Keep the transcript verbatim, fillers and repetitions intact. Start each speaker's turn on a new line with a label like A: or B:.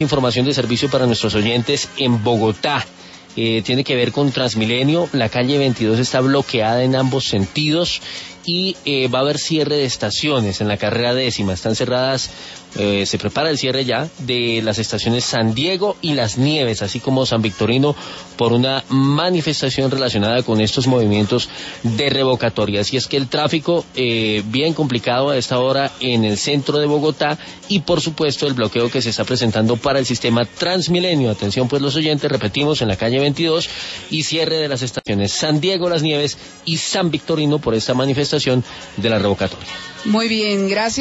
A: Información de servicio para nuestros oyentes en Bogotá. Eh, tiene que ver con Transmilenio. La calle veintidós está bloqueada en ambos sentidos y eh, va a haber cierre de estaciones en la carrera décima. Están cerradas, eh, se prepara el cierre ya de las estaciones San Diego y Las Nieves, así como San Victorino, por una manifestación relacionada con estos movimientos de revocatorias. Y es que el tráfico eh, bien complicado a esta hora en el centro de Bogotá y por supuesto el bloqueo que se está presentando para el sistema Transmilenio. Atención pues los oyentes, repetimos, en la calle veintidós y cierre de las estaciones San Diego, Las Nieves y San Victorino por esta manifestación de la revocatoria.
B: Muy bien, gracias.